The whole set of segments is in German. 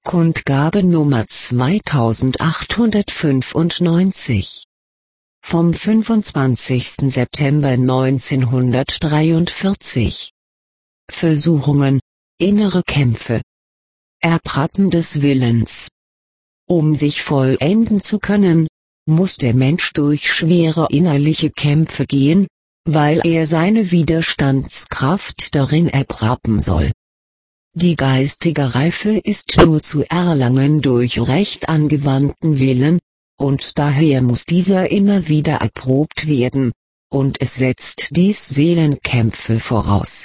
Kundgabe Nummer 2895. Vom 25. September 1943. Versuchungen, innere Kämpfe. Erprappen des Willens. Um sich vollenden zu können, muss der Mensch durch schwere innerliche Kämpfe gehen, weil er seine Widerstandskraft darin erprappen soll. Die geistige Reife ist nur zu erlangen durch recht angewandten Willen, und daher muss dieser immer wieder erprobt werden, und es setzt dies Seelenkämpfe voraus.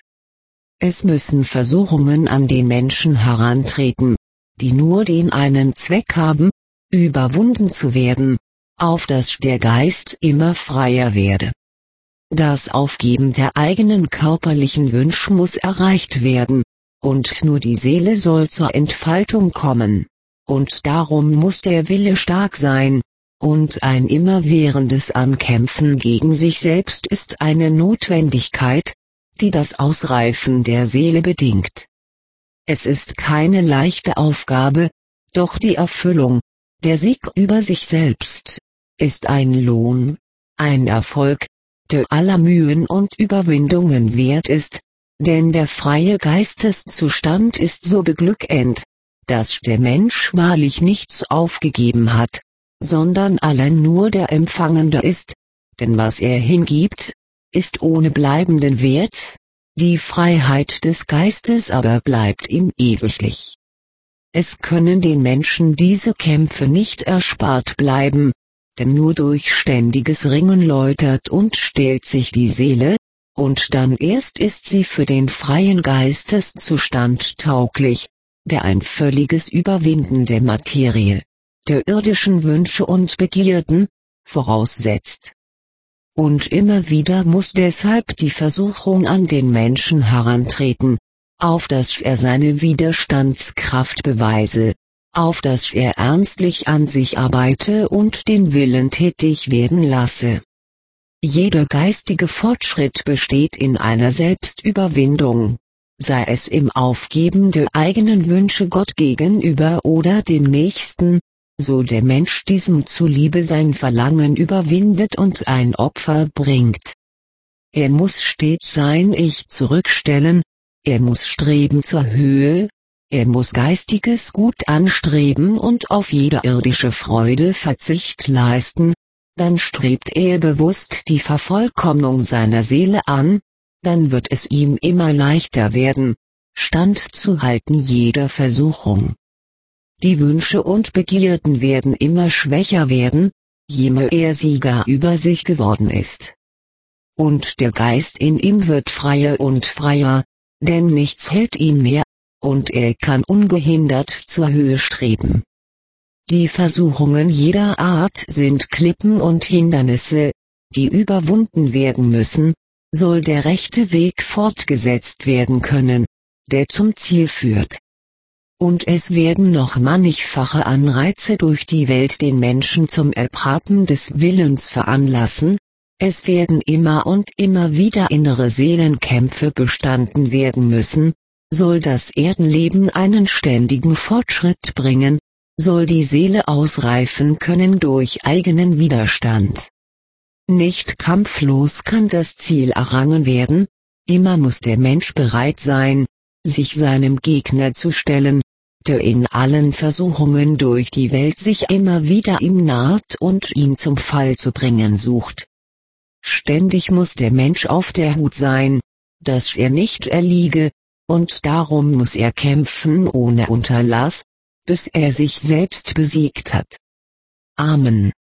Es müssen Versuchungen an den Menschen herantreten, die nur den einen Zweck haben, überwunden zu werden, auf dass der Geist immer freier werde. Das Aufgeben der eigenen körperlichen Wünsche muss erreicht werden, und nur die Seele soll zur Entfaltung kommen, und darum muss der Wille stark sein, und ein immerwährendes Ankämpfen gegen sich selbst ist eine Notwendigkeit, die das Ausreifen der Seele bedingt. Es ist keine leichte Aufgabe, doch die Erfüllung, der Sieg über sich selbst, ist ein Lohn, ein Erfolg, der aller Mühen und Überwindungen wert ist, denn der freie Geisteszustand ist so beglückend, dass der Mensch wahrlich nichts aufgegeben hat, sondern allein nur der Empfangende ist, denn was er hingibt, ist ohne bleibenden Wert, die Freiheit des Geistes aber bleibt ihm ewiglich. Es können den Menschen diese Kämpfe nicht erspart bleiben, denn nur durch ständiges Ringen läutert und stählt sich die Seele, und dann erst ist sie für den freien Geisteszustand tauglich, der ein völliges Überwinden der Materie, der irdischen Wünsche und Begierden, voraussetzt. Und immer wieder muss deshalb die Versuchung an den Menschen herantreten, auf dass er seine Widerstandskraft beweise, auf dass er ernstlich an sich arbeite und den Willen tätig werden lasse. Jeder geistige Fortschritt besteht in einer Selbstüberwindung, sei es im Aufgeben der eigenen Wünsche Gott gegenüber oder dem Nächsten, so der Mensch diesem zuliebe sein Verlangen überwindet und ein Opfer bringt. Er muss stets sein Ich zurückstellen, er muss streben zur Höhe, er muss geistiges Gut anstreben und auf jede irdische Freude Verzicht leisten, dann strebt er bewusst die Vervollkommnung seiner Seele an, dann wird es ihm immer leichter werden, standzuhalten jeder Versuchung. Die Wünsche und Begierden werden immer schwächer werden, je mehr er Sieger über sich geworden ist. Und der Geist in ihm wird freier und freier, denn nichts hält ihn mehr, und er kann ungehindert zur Höhe streben. Die Versuchungen jeder Art sind Klippen und Hindernisse, die überwunden werden müssen, soll der rechte Weg fortgesetzt werden können, der zum Ziel führt. Und es werden noch mannigfache Anreize durch die Welt den Menschen zum Erprappen des Willens veranlassen, es werden immer und immer wieder innere Seelenkämpfe bestanden werden müssen, soll das Erdenleben einen ständigen Fortschritt bringen, soll die Seele ausreifen können durch eigenen Widerstand. Nicht kampflos kann das Ziel errangen werden, immer muss der Mensch bereit sein, sich seinem Gegner zu stellen, der in allen Versuchungen durch die Welt sich immer wieder ihm naht und ihn zum Fall zu bringen sucht. Ständig muss der Mensch auf der Hut sein, dass er nicht erliege, und darum muss er kämpfen ohne Unterlass, bis er sich selbst besiegt hat. Amen.